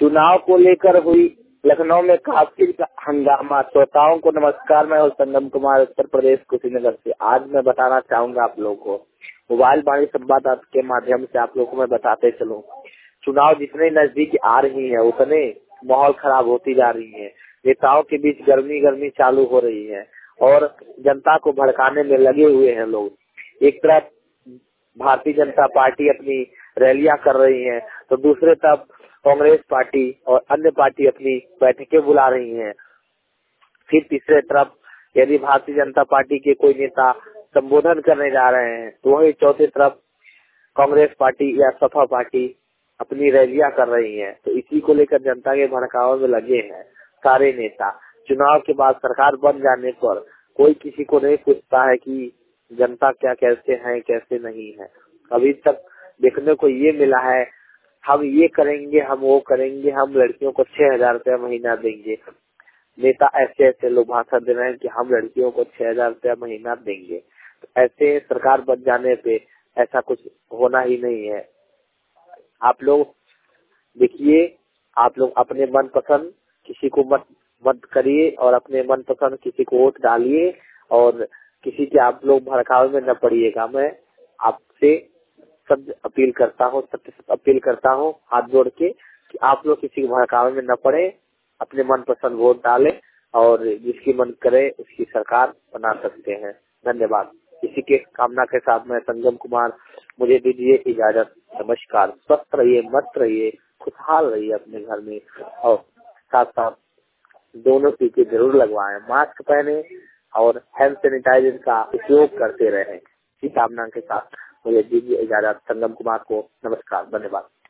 चुनाव को लेकर हुई लखनऊ में काफी हंगामा। श्रोताओं को नमस्कार, मैं हूं संगम कुमार, उत्तर प्रदेश कुशीनगर से। आज मैं बताना चाहूंगा आप लोगों को, मोबाइल वाणी संवाददाता के माध्यम से आप लोगों को मैं बताते चलूं। चुनाव जितने नजदीक आ रही है उतने माहौल खराब होती जा रही है। नेताओं के बीच गर्मी चालू हो रही है और जनता को भड़काने में लगे हुए हैं लोग। एक तरफ भारतीय जनता पार्टी अपनी रैलियां कर रही है तो दूसरे तरफ कांग्रेस पार्टी और अन्य पार्टी अपनी बैठकें बुला रही हैं। फिर तीसरे तरफ यदि भारतीय जनता पार्टी के कोई नेता संबोधन करने जा रहे हैं तो वही चौथे तरफ कांग्रेस पार्टी या सपा पार्टी अपनी रैलियां कर रही है। तो इसी को लेकर जनता के भड़काव में लगे हैं सारे नेता। चुनाव के बाद सरकार बन जाने पर कोई किसी को नहीं पूछता है कि जनता क्या कैसे है कैसे नहीं है। अभी तक देखने को ये मिला है, हम ये करेंगे, हम वो करेंगे, हम लड़कियों को 6,000 रुपया महीना देंगे। नेता ऐसे ऐसे लोग भाषण दे रहे हैं कि हम लड़कियों को 6,000 रुपया महीना देंगे। तो ऐसे सरकार बन जाने पे ऐसा कुछ होना ही नहीं है। आप लोग देखिए, आप लोग अपने मनपसंद किसी को मत करिए और अपने मनपसंद किसी को वोट डालिए और किसी के आप लोग भड़काव में न पड़िएगा। मैं आपसे सब अपील करता हूँ, सत्य अपील करता हूँ हाथ जोड़ के कि आप लोग किसी के भड़काव में न पड़े, अपने मनपसंद वोट डालें और जिसकी मन करे उसकी सरकार बना सकते हैं। धन्यवाद। इसी के कामना के साथ मैं संगम कुमार, मुझे दीजिए इजाजत। नमस्कार। स्वस्थ रहिए, मस्त रहिए, खुशहाल रहिए अपने घर में और साथ साथ दोनों टीके जरूर लगवाएं, मास्क पहने और हैंड सैनिटाइजर का उपयोग करते रहें। इसी कामना के साथ मुझे दीजिए इजाजत। संगम कुमार को नमस्कार, धन्यवाद।